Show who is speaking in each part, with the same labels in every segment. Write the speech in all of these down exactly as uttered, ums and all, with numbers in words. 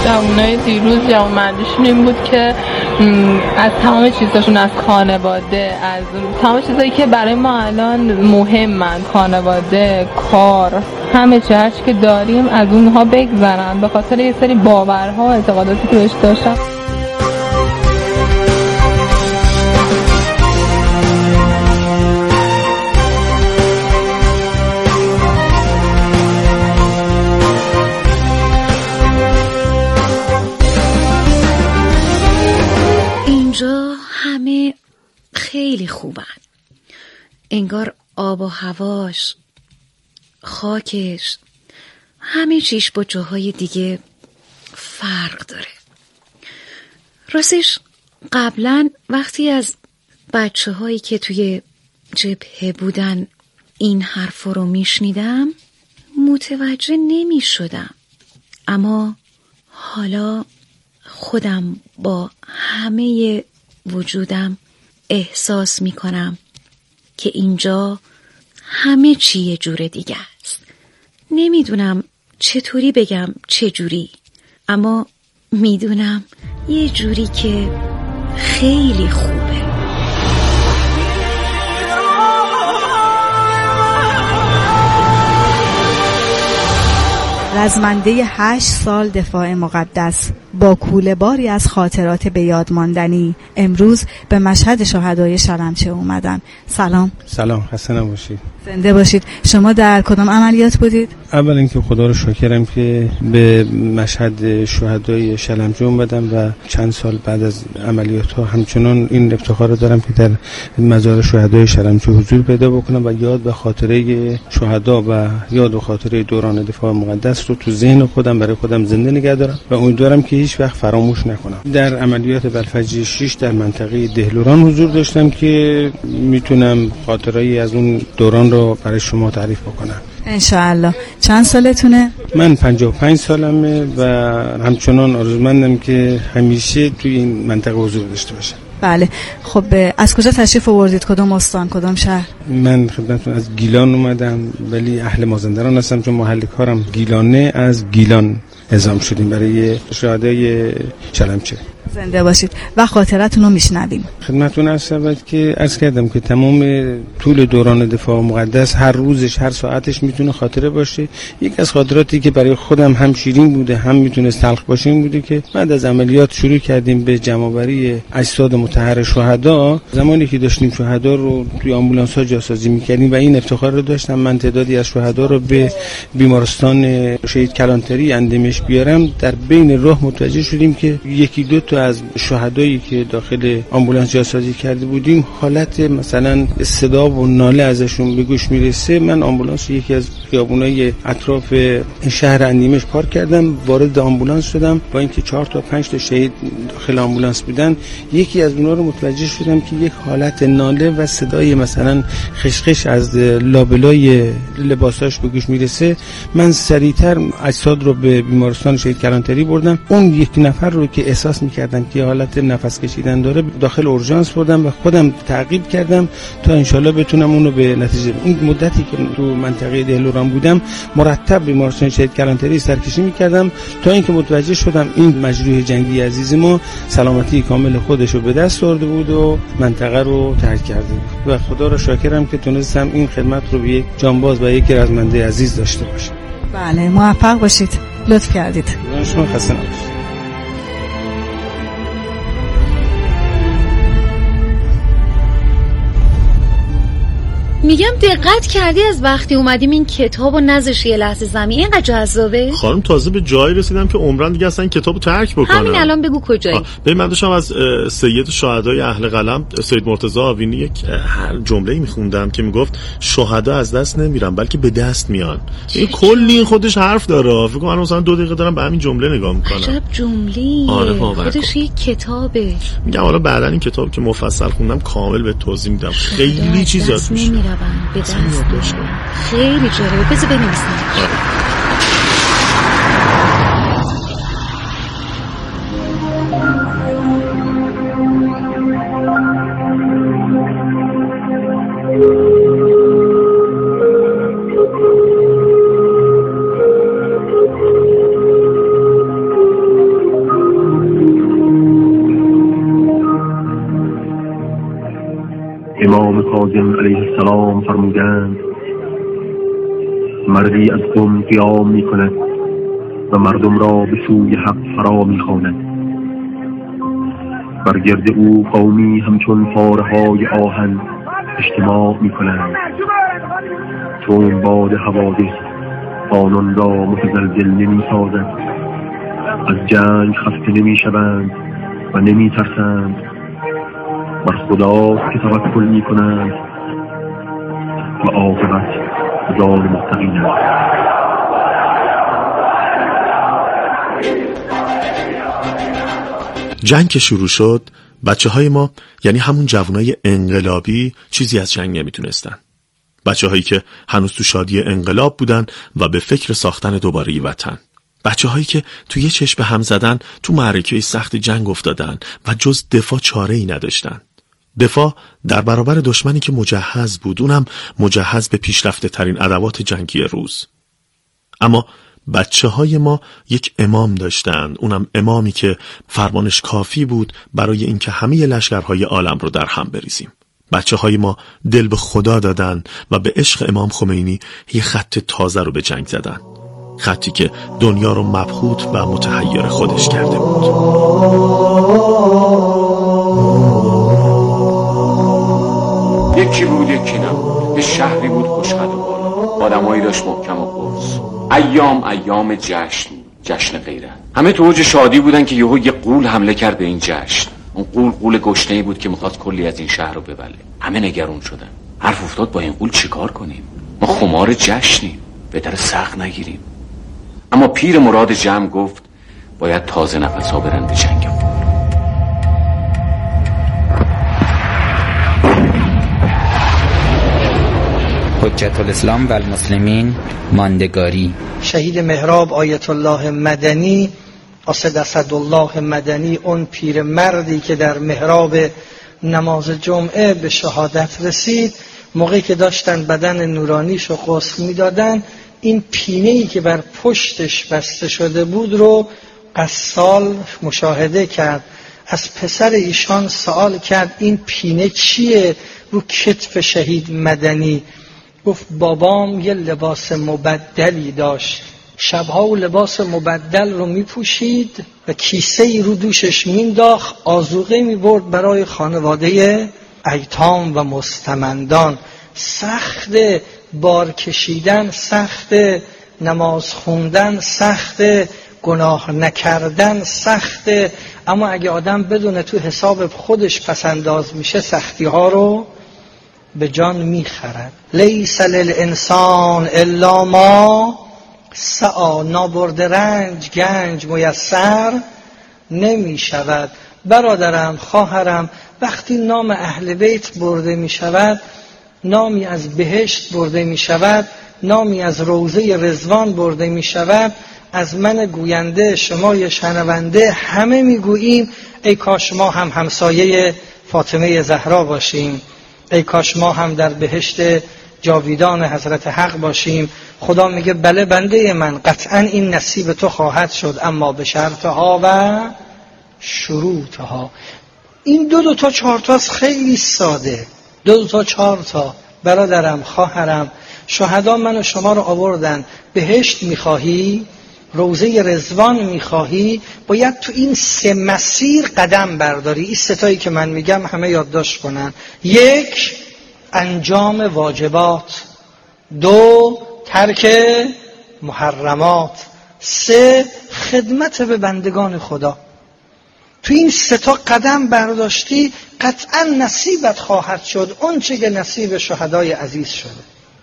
Speaker 1: جوانای دیروز جوانمندیشون این بود که از تمام چیزاشون، از خانواده، از تمام چیزایی که برای ما الان مهمن، خانواده، کار، همه چی هرچی که داریم از اونها بگذرن به خاطر یه سری باورها و اعتقاداتی که بهش داشتن.
Speaker 2: همه خیلی خوبن، انگار آب و هواش، خاکش، همه چیش با جاهای دیگه فرق داره. راستش قبلا وقتی از بچه هایی که توی جبهه بودن این حرف رو میشنیدم متوجه نمی شدم، اما حالا خودم با همه وجودم احساس می کنم که اینجا همه چی یه جور دیگه است. نمیدونم چطوری بگم چه جوری، اما میدونم یه جوری که خیلی خوبه.
Speaker 3: رزمنده هشت سال دفاع مقدس با کوله باری از خاطرات به یاد ماندنی امروز به مشهد شهدای شلمچه اومدن. سلام.
Speaker 4: سلام، خسته نباشید.
Speaker 3: زنده باشید. شما در کدام عملیات بودید؟
Speaker 4: اول اینکه خدا رو شاکرم که به مشهد شهدای شلمچه اومدم و چند سال بعد از عملیات ها همچنان این افتخار رو دارم که در مزار شهدای شلمچه حضور پیدا بکنم و یاد و خاطره شهدا و یاد و خاطره دوران دفاع مقدس رو تو ذهن خودم برای خودم زنده نگه دارم و امیدوارم که هیچ وقت فراموش نکنم. در عملیات بلفجر شش در منطقه دهلوران حضور داشتم که میتونم خاطره‌ای از اون دوران رو برای شما تعریف بکنم
Speaker 3: انشاءالله. چند سالتونه؟
Speaker 4: من پنجاه و پنج سالمه و همچنان آرزومندم که همیشه توی این منطقه حضور داشته باشم.
Speaker 3: بله. خب از کجا تشریف آوردید؟ کدام استان، کدام شهر؟
Speaker 4: من خدمتتون از گیلان اومدم، ولی اهل مازندران هستم چون محل کارم گیلانه. از گیلان اعزام شدیم برای شهدای شلمچه.
Speaker 3: زنده باشید و خاطرتون رو میشنویم.
Speaker 4: خدمتتون عرض شود که عرض کردم که تمام طول دوران دفاع مقدس هر روزش هر ساعتش میتونه خاطره باشه. یک از خاطراتی که برای خودم هم شیرین بوده هم میتونه تلخ باشه این بوده که بعد از عملیات شروع کردیم به جمع‌آوری اجساد مطهر شهدا. زمانی که داشتیم شهدا رو توی آمبولانس‌ها جاسازی می‌کردیم و این افتخار رو داشتم من تعدادی از شهدا رو به بیمارستان شهید کلانتری اندیمش بیارم، در بین راه متوجه شدیم که یکی دو تا از شهدایی که داخل آمبولانس جاسازی کرده بودیم حالت مثلا صدا و ناله ازشون به گوش میرسه. من آمبولانس یکی از خیابونای اطراف شهر اندیمش پارک کردم، وارد آمبولانس شدم. با اینکه چهار تا پنج تا شهید داخل آمبولانس بودن، یکی از اونها رو متوجه شدم که یک حالت ناله و صدای مثلا خشخش از لابلای لباساش به گوش میرسه. من سریعتر اجساد رو به بیمارستان شهید کلانتری بردم. اون یک نفر رو که احساس می‌کردم که حالت نفس کشیدن داره داخل اورژانس بردم و خودم تعقیب کردم تا انشالله بتونم اونو به نتیجه. این مدتی که تو منطقه دهلوران بودم مرتب بیمارستان شهید کلانتری سرکشی می‌کردم تا اینکه متوجه شدم این مجروح جنگی عزیز ما سلامتی کامل خودش رو به دست آورده بود و منطقه رو ترک کرده بود و خدا رو شاکرم که تونستم این خدمت رو به یک جانباز و یک رزمنده عزیز داشته باشم.
Speaker 3: بله، موفق باشید. لطف کردید.
Speaker 4: شما خسته نباشید.
Speaker 2: میگم دقت کردی از وقتی اومدیم این کتابو نذاشتی یه لحظه زمین؟ اینقدر جذابه؟
Speaker 5: خانم تازه به جایی رسیدم که عمرن دیگه اصلا کتابو ترک بکنم.
Speaker 2: همین الان بگو کجایی؟
Speaker 5: ببین من داشتم از سید شهدای اهل قلم سید مرتضی آوینی یک هر جمله‌ای میخوندم که میگفت شهدا از دست نمیرن بلکه به دست میان. این کلی خودش حرف داره. فکر کنم مثلا دو دقیقه دارم به همین جمله نگاه میکنم.
Speaker 2: عجب جمله‌ای.
Speaker 5: آره واقعا.
Speaker 2: خودش یک کتابه.
Speaker 5: میگم حالا بعدا این کتاب که مفصل خوندم کامل به توضیح میدم. خیلی چیزا توش
Speaker 2: به دست خیلی جالبه. بذار بنویسم.
Speaker 6: کاظم علیه السلام فرمودند مردی از قوم قیام می کند و مردم را به سوی حق فرا می خواند. بر گرد او قومی همچون پارهای آهن اجتماع می کنند. چون باد حوادث قانون را متزلزل نمی سازد، از جنگ خسته نمی شوند و نمی ترسند، بر خداست که توکل می کنند و عاقبت زال متقین است.
Speaker 5: جنگ که شروع شد، بچه های ما یعنی همون جوانای انقلابی چیزی از جنگ نمیتونستن. بچه هایی که هنوز تو شادی انقلاب بودن و به فکر ساختن دوباره وطن. بچه هایی که تو یه چشم هم زدن تو معرکه سخت جنگ افتادن و جز دفاع چاره ای نداشتن. دفاع در برابر دشمنی که مجهز بود، اونم مجهز به پیشرفته ترین ادوات جنگی روز. اما بچه های ما یک امام داشتند، اونم امامی که فرمانش کافی بود برای اینکه همه لشکرهای عالم رو در هم بریزیم. بچه های ما دل به خدا دادن و به عشق امام خمینی یه خط تازه رو به جنگ زدن، خطی که دنیا رو مبهوت و متحیر خودش کرده بود.
Speaker 7: یکی بود یکی نبود، یه شهری بود خوشقد و بالا، آدمایی داشت محکم و قرص. ایام ایام جشن، جشن غیرت. همه تو اوج شادی بودن که یهو یه غول حمله کرد به این جشن. اون غول غول گشنه‌ای بود که می‌خواست کلی از این شهر رو ببله. همه نگران شدن. حرف افتاد با این غول چیکار کنیم؟ ما خمار جشنیم، بهتره سخت نگیریم. اما پیر مراد جمع گفت باید تازه نفس‌ها برن به جنگ.
Speaker 8: حجت الاسلام و المسلمین ماندگاری.
Speaker 9: شهید مهراب آیت الله مدنی، اسد اسدالله مدنی، اون پیر مردی که در محراب نماز جمعه به شهادت رسید، موقعی که داشتن بدن نورانیشو غسل میدادن، این پینه‌ای که بر پشتش بسته شده بود رو قصال مشاهده کرد. از پسر ایشان سوال کرد این پینه چیه رو کتف شهید مدنی؟ گفت بابام یه لباس مبدلی داشت، شبها و لباس مبدل رو میپوشید و کیسه ای رو دوشش مینداخت، آذوقه میبرد برای خانواده ایتام و مستمندان. سخت بار کشیدن، سخت نماز خوندن، سخت گناه نکردن، سخت، اما اگه آدم بدونه تو حساب خودش پسنداز میشه سختی ها رو به جان میخرد. لیس للانسان الا ما سعی، نابرد رنج گنج میسر نمیشود. برادرم، خواهرم، وقتی نام اهل بیت برده میشود، نامی از بهشت برده میشود، نامی از روضه رضوان برده میشود، از من گوینده، شمای شنونده، همه میگوییم ای کاش ما هم همسایه فاطمه زهرا باشیم، ای کاش ما هم در بهشت جاویدان حضرت حق باشیم. خدا میگه بله بنده من، قطعا این نصیب تو خواهد شد، اما به شرطها و شروطها. این دو دو تا چهار تا خیلی ساده، دو دو تا چهار تا. برادرم، خواهرم، شهدا من و شما رو آوردن، بهشت میخواهی؟ روضه رضوان میخواهی؟ باید تو این سه مسیر قدم برداری. این سه تایی که من میگم همه یادداشت کنن. یک، انجام واجبات. دو، ترک محرمات. سه، خدمت به بندگان خدا. تو این سه تا قدم برداشتی قطعا نصیبت خواهد شد اون چه که نصیب شهدای عزیز شده.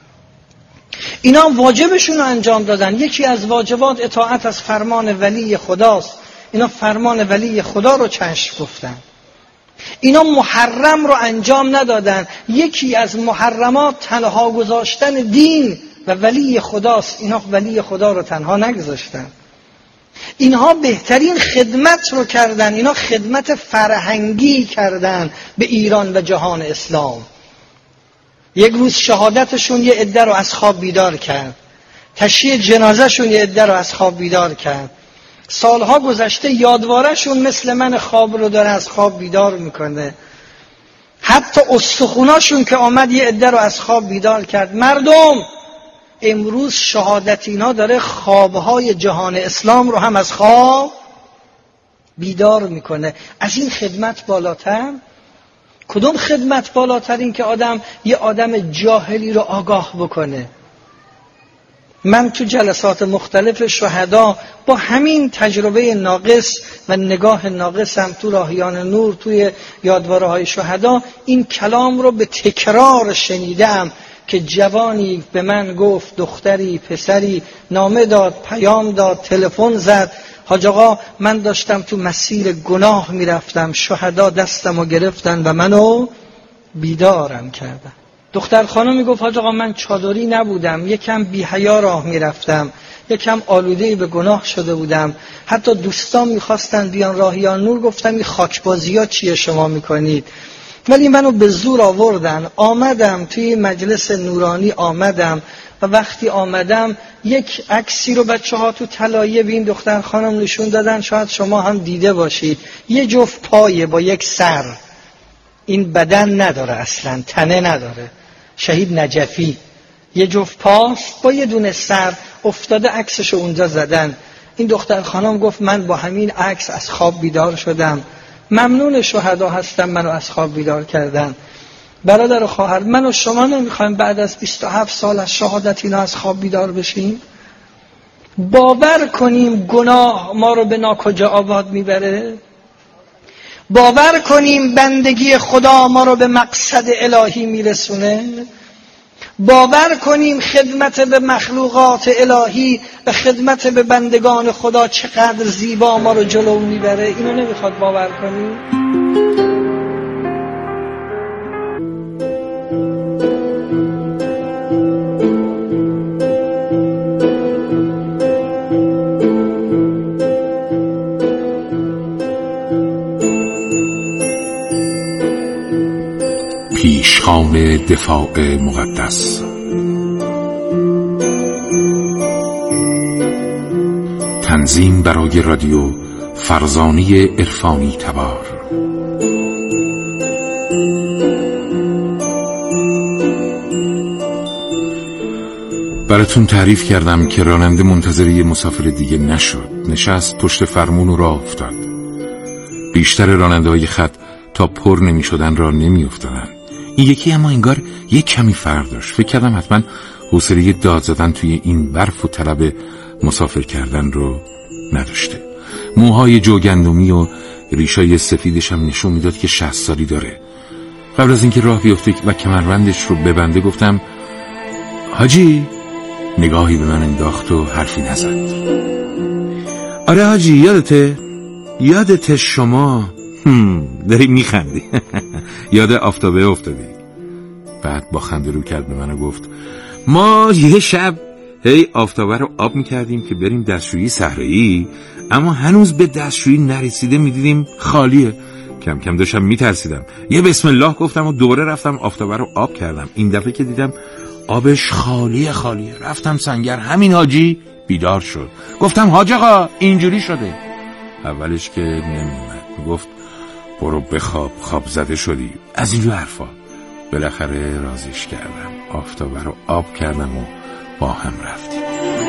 Speaker 9: اینا واجبشون رو انجام دادن. یکی از واجبات اطاعت از فرمان ولی خداست. اینا فرمان ولی خدا رو چشم گفتن. اینا محرم رو انجام ندادن. یکی از محرمات تنها گذاشتن دین و ولی خداست. اینا ولی خدا رو تنها نگذاشتن. اینها بهترین خدمت رو کردن. اینا خدمت فرهنگی کردن به ایران و جهان اسلام. یک روز شهادتشون یه عده رو از خواب بیدار کرد، تشییع جنازهشون یه عده رو از خواب بیدار کرد. سالها گذشته یادوارشون مثل من خواب رو داره از خواب بیدار میکنه. حتی استخوناشون که آمد یه عده رو از خواب بیدار کرد. مردم امروز شهادت اینا داره خوابهای جهان اسلام رو هم از خواب بیدار میکنه. از این خدمت بالاتر کدوم خدمت بالاتر؟ این که آدم یه آدم جاهلی رو آگاه بکنه. من تو جلسات مختلف شهدا با همین تجربه ناقص و نگاه ناقصم تو راهیان نور، توی یادواره های شهدا، این کلام رو به تکرار شنیدم که جوانی به من گفت، دختری پسری نامه داد، پیام داد، تلفن زد، حاج آقا من داشتم تو مسیر گناه میرفتم، شهدا دستمو گرفتن و منو بیدارم کردن. دختر خانم میگفت حاج آقا من چادری نبودم، یکم بی حیا راه میرفتم، یکم آلوده به گناه شده بودم، حتی دوستان میخواستن بیان راهیان نور، گفتم این خاکبازی ها چیه شما میکنید؟ ولی منو به زور آوردن. آمدم توی مجلس نورانی، آمدم و وقتی آمدم یک عکسی رو بچه ها تو طلایه به این دختر خانم نشون دادن، شاید شما هم دیده باشید، یه جفت پایه با یک سر، این بدن نداره اصلا، تنه نداره، شهید نجفی یه جفت پاست با یه دونه سر افتاده، عکسش رو اونجا زدن. این دختر خانم گفت من با همین عکس از خواب بیدار شدم، ممنون شهدا هستم منو از خواب بیدار کردن. برادر و خواهر، من و شما نمیخوایم بعد از بیست و هفت سال از شهادت اینا از خواب بیدار بشیم؟ باور کنیم گناه ما رو به ناکجا آباد میبره؟ باور کنیم بندگی خدا ما رو به مقصد الهی میرسونه؟ باور کنیم خدمت به مخلوقات الهی و خدمت به بندگان خدا چقدر زیبا ما رو جلو میبره؟ اینو نمیخواد باور کنیم؟
Speaker 10: پیشخوان دفاع مقدس، تنظیم برای رادیو فرزانه عرفانی تبار. براتون تعریف کردم که راننده منتظر یه مسافر دیگه نشد، نشست پشت فرمون و راه افتاد. بیشتر راننده های خط تا پر نمی شدن را نمی افتادن. این یکی اما انگار یک کمی فرق داشت. فکر کردم حتما حوصله داد زدن توی این برف و طلب مسافر کردن رو نداشته. موهای جوگندمی و ریشای سفیدش هم نشون میداد که شصت سالی داره. قبل از اینکه راه بیفته و کمربندش رو ببنده گفتم حاجی. نگاهی به من انداخت و حرفی نزد. آره حاجی، یادته؟ یادته شما داری میخندی. یاد آفتابه افتادی. بعد با خنده رو کرد به من و گفت ما یه شب هی آفتابه رو آب میکردیم که بریم دستشویی صحرایی، اما هنوز به دستشویی نرسیده میدیدیم خالیه. کم کم داشتم میترسیدم، یه بسم الله گفتم و دوره رفتم آفتابه رو آب کردم. این دفعه که دیدم آبش خالیه خالیه رفتم سنگر. همین حاجی بیدار شد. گفتم حاج آقا اینجوری شده. اولش که نمیومد، گفت برو بخواب، خواب زده شدی، از اینجور حرفا. بالاخره رازش کردم، آفتابه رو آب کردم و با هم رفتیم.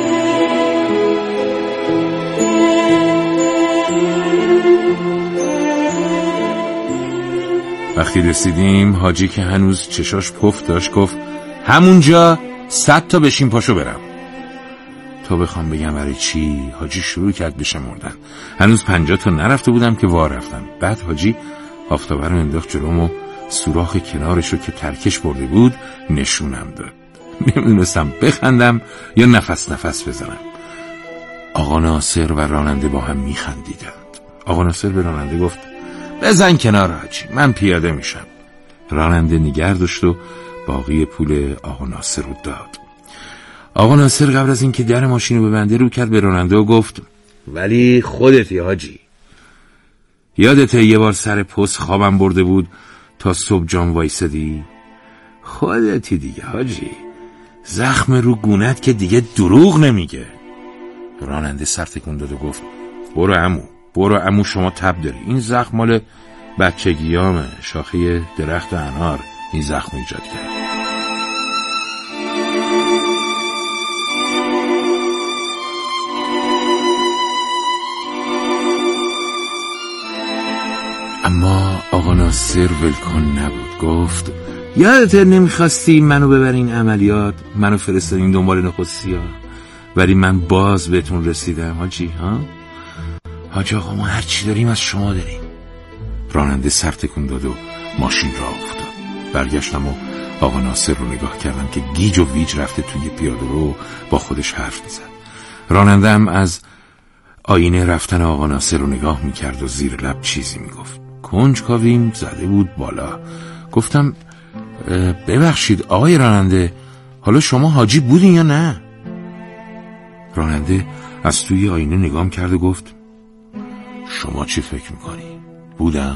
Speaker 10: وقتی رسیدیم حاجی که هنوز چشاش پف داشت گفت همونجا صد تا بشین پاشو برم. تا بخوام بگم برای چی، حاجی شروع کرد بشمردن. هنوز پنجاه تا نرفته بودم که وا رفتم. بعد حاجی آفتابه رو انداخت جلوم و سوراخ کنارش رو که ترکش برده بود نشونم داد. نمیدونستم بخندم یا نفس نفس بزنم. آقا ناصر و راننده با هم میخندیدند. آقا ناصر به راننده گفت بزن کنار حاجی، من پیاده میشم. راننده نگه داشت و باقی پول آقا ناصر رو داد. آقا ناصر قبل از اینکه در ماشین رو ببنده رو کرد به راننده و گفت ولی خودتی حاجی، یادته یه بار سر پست خوابم برده بود تا صبح جام وایسادی؟ خودتی دیگه حاجی، زخم رو گونت که دیگه دروغ نمیگه. راننده سر تکون داد و گفت برو عمو، برو عمو، شما تب داری، این زخم مال بچگیام شاخه درخت انار این زخم ایجاد کرد. اما آقا ناصر ولکن نبود. گفت یادت نمیخواستی منو ببرین عملیات، منو فرستادین دنبال نخستی ها، ولی من باز بهتون رسیدم حاجی. ها حاجی آقا ما هر چی داریم از شما داریم. راننده سر تکون داد و ماشین راه افتاد. برگشتم و آقا ناصر رو نگاه کردم که گیج و ویج رفته توی پیاده رو با خودش حرف میزد. راننده هم از آینه رفتن آقا ناصر رو نگاه میکرد و زیر لب چیزی میگفت. کنجکاویم زده بود بالا. گفتم ببخشید آقای راننده، حالا شما حاجی بودین یا نه؟ راننده از توی آینه نگام کرد و گفت شما چی فکر میکنی؟ بودم؟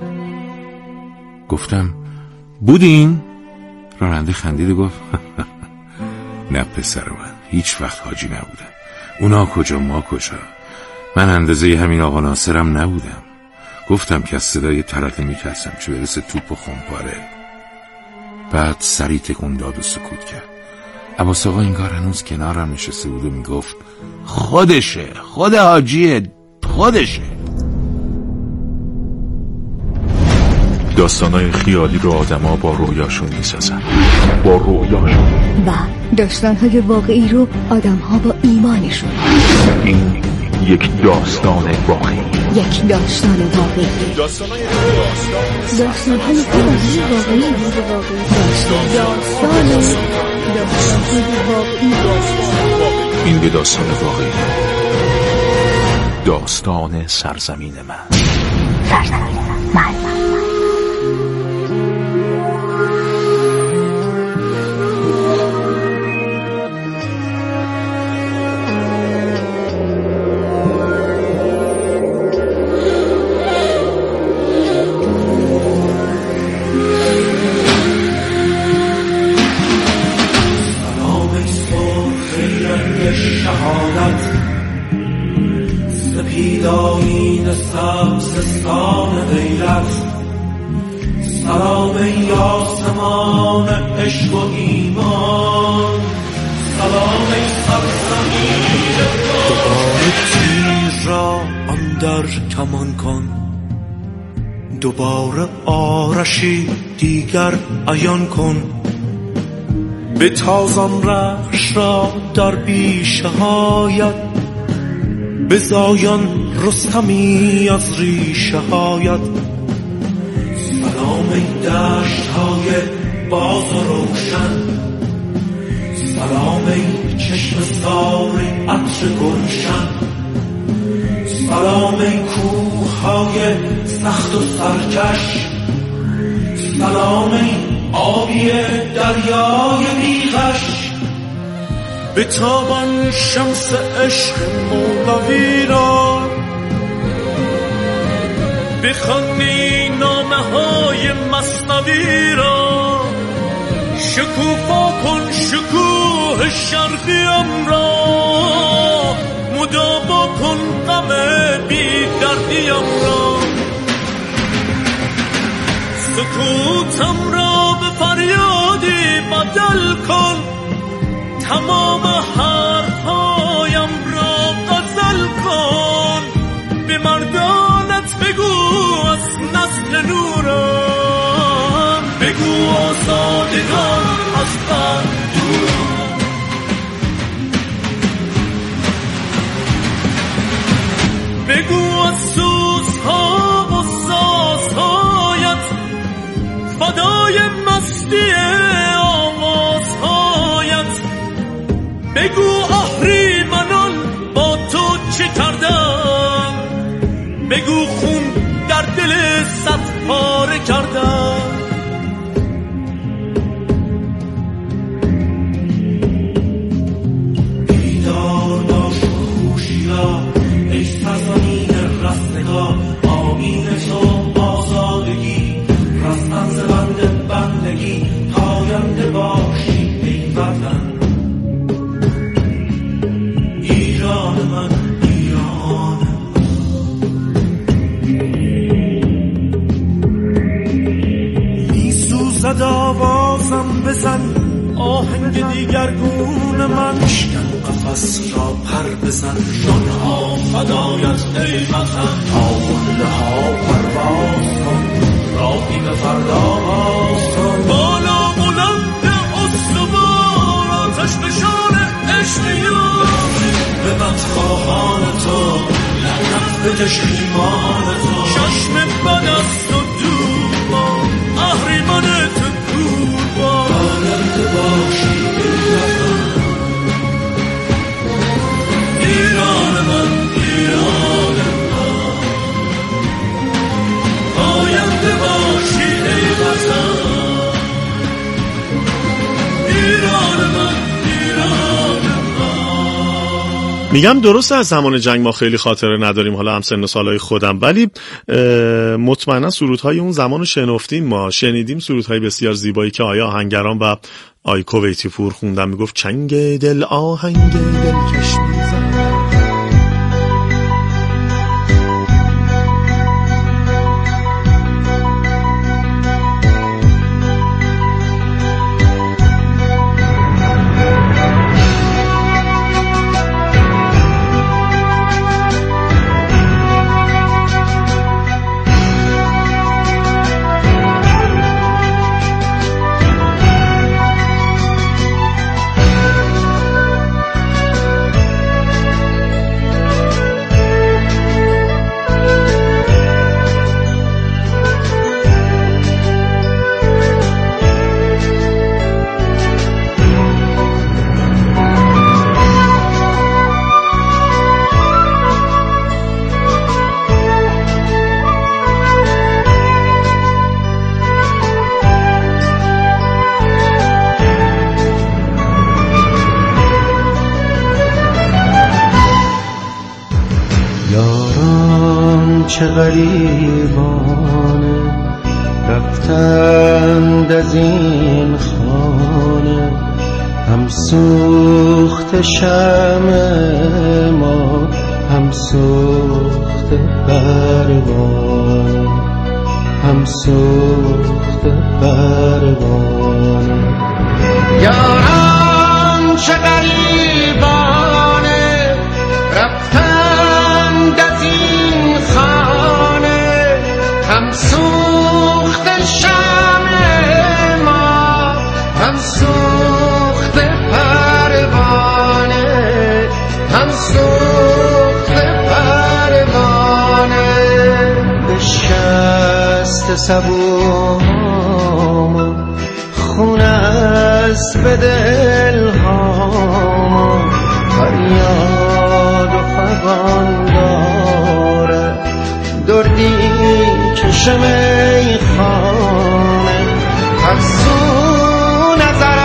Speaker 10: گفتم بودین؟ راننده خندید و گفت نه پسر من، هیچ وقت حاجی نبودم. اونا کجا ما کجا، من اندازه همین آقا ناصرم نبودم. گفتم که از صدای ترقه میترسم چه برسه توپ و خونپاره. بعد سری تکون داد و سکوت کرد. عباس آقا انگار هنوز کنارم نشسته بود و میگفت خودشه، خود حاجیه، خودشه.
Speaker 11: داستانای خیالی رو آدما با رویاشون میسازن، با رویاشون،
Speaker 12: و داستانهای واقعی رو آدمها با ایمانشون.
Speaker 11: این یک داستان واقعی،
Speaker 12: یک داستان واقعی،
Speaker 11: داستانهای
Speaker 12: داستانهای واقعی واقعی داستان داستانهای واقعی.
Speaker 11: این به داستان واقعی، داستان سرزمین من.
Speaker 12: سرزمین من
Speaker 13: سپیدایین سبزستان غیرت، سلام ای آسمان عشق و ایمان، سلام ای سرزمین. دوباره تیر را اندر کمان کن، دوباره آرشی دیگر عیان کن، به تازان رخش را در بیشه هایت، بزاین رستمی از ریشه هایت. سلام ای دشت های باز و روشن، سلام ای چشم سار عطر گلشن، سلام ای کوه های سخت و سرکش، سلام ای آبی دریای بیغش. به تابان شمس عشق مولوی را، بخوانی نامه های مثنوی را، شکوفا کن شکوه شرقیم را، مداوا کن غم بی دردیم را. سکوتم را به فریادی بدل کن، تمام حرفهایم را غزل کن. به مردانت بگو از نسل نورم، بگو آزادگان از بر دورم. بگو از سوزها و سازهایت، فدای مستی آوازهایت. بگو اهریمنان با تو چه کردن، بگو خون در دل صد پاره کردن. فدا بازم بزن آهنگ دیگرگون من بشکن قفس را پر بزن جانها فدایت ای وطن تا قله ها پرواز کن راهی به فردا باز کن بالا بلند استوار آتش نشان عشق یاری به بدخواهان تو لعنت بکش ایمان تو چشم بد است و دور با اهریمن تو دور با بالنده باشی ایران من ایران من آینده باشی ای وطن ایران من ایران من.
Speaker 5: میگم درسته از زمان جنگ ما خیلی خاطره نداریم، حالا هم سن و سالای خودم، ولی مطمئنا سرودهای اون زمان رو شنفتیم، ما شنیدیم سرودهای بسیار زیبایی که آیا آهنگران و آی کویتی پور خوندن. میگفت چنگ دل آهنگ دل کش میزن.
Speaker 14: چه غریبانه رفتند از این خانه، هم سوخت شمع ما هم سوخت پروانه، هم سوخت پروانه. یاران چه غریبانه رفتند از این خانه، هم سوخت شمع ما هم سوخت پروانه، هم سوخت پروانه. بشکست صبوها خون است به دلها، فریاد و فغان داره دردی کشم ای خانه. هر سو نظر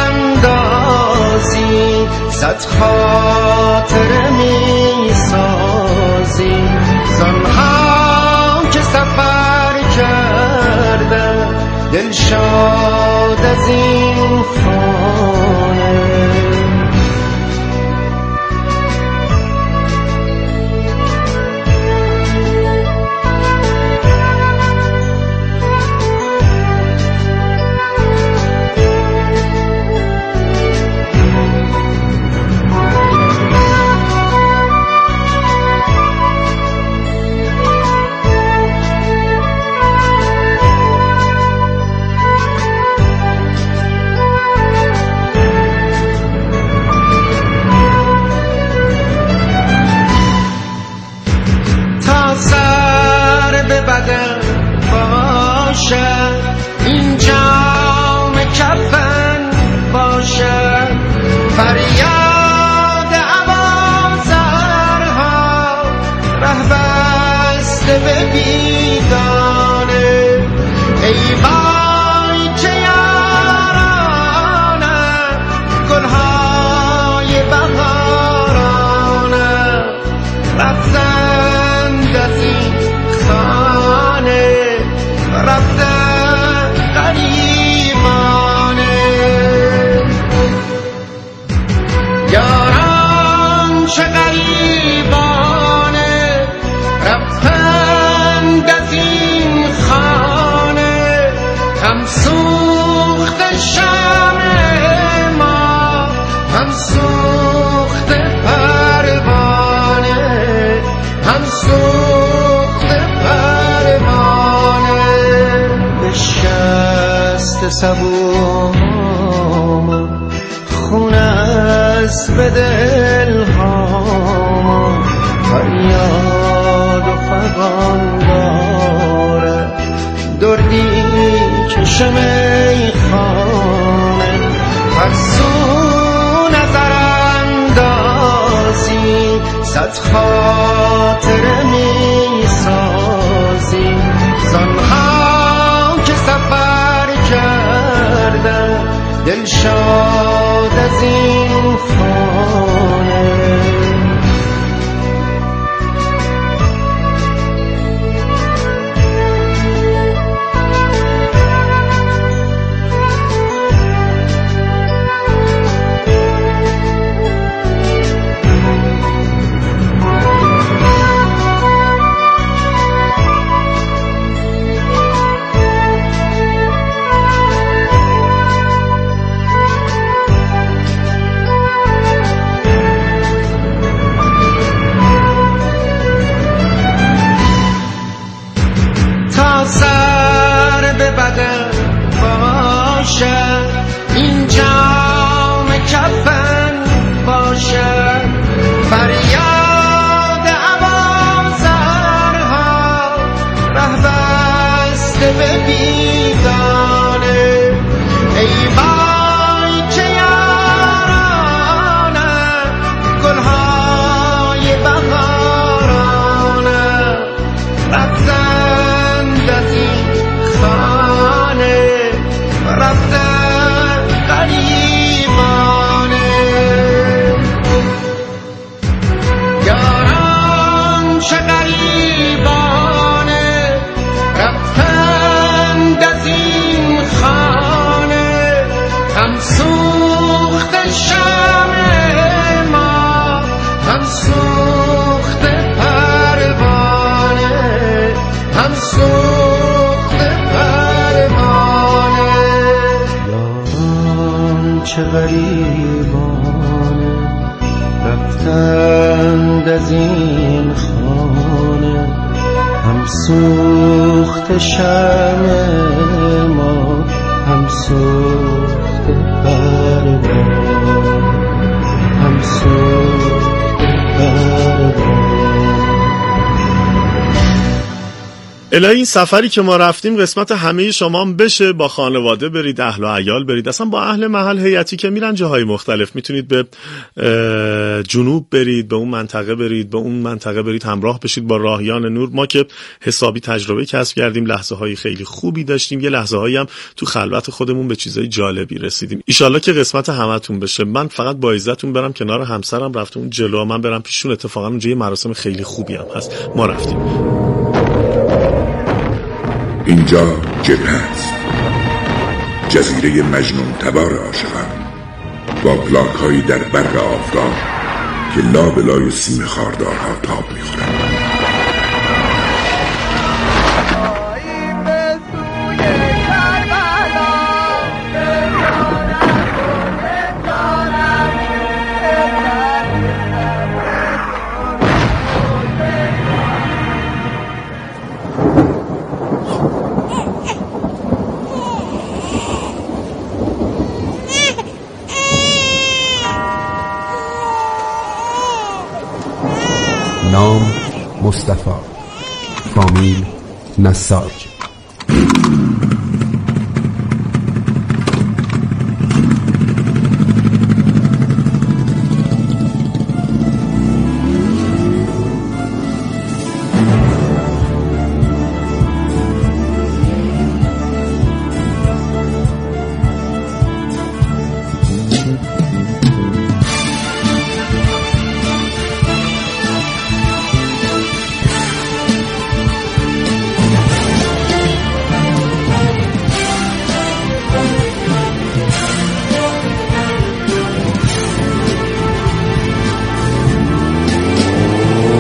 Speaker 14: اندازی صد خاطر می سازی، زنها که سفر کرده دل شاد از این خانه. این جام کفن باشد فریاد عوازرها ره بسته به بیگانه. ای وای چه یارانه گلهای بهارانه رفتند از این خانه، رفتن غریبانه. یاران چه غریبانه رفتند از این خانه، دشت سبوم خون از به دلهام فریاد و فغان داره دردی کشم ای خانه فرسو نظر اندازی صد خاطر می سازی زنها که سفر کردن دل شاد از این خانه این جام کفن باشد فریاد عوازرها ره بسته به بیگانه ای وای چه یارانه گلهای بهارانه رفتند از این خانه رفتن غریبانه یاران چه غریبانه رفتند از این خانه هم سوخت شمع ما هم سوخت پروانه هم سوخت پروانه چه غریبانه رفتند از این خانه هم سوخت شمع ما هم سوخت پروانه هم سوخت پروانه.
Speaker 5: الهی این سفری که ما رفتیم قسمت همه شما هم بشه، با خانواده برید، اهل و عیال برید، اصلا با اهل محل هیئتی که میرن جاهای مختلف، میتونید به جنوب برید، به اون منطقه برید، به اون منطقه برید، همراه بشید با راهیان نور. ما که حسابی تجربه کسب کردیم، لحظه های خیلی خوبی داشتیم، یه لحظه هایی هم تو خلوت خودمون به چیزای جالبی رسیدیم. ایشالله که قسمت همتون بشه. من فقط با عزتون برم کنار همسرم، رفته اون جلو، من برم پیشون. اتفاقا اونجا یه مراسم خیلی خوبی هم هست، ما رفتیم.
Speaker 10: اینجا جبهه است، جزیره مجنون تبار عاشقان، با پلاک هایی در برق آفتاب که لابلای سیم خاردارها تاب میخورند.
Speaker 15: نام مصطفی، فامیل نساج،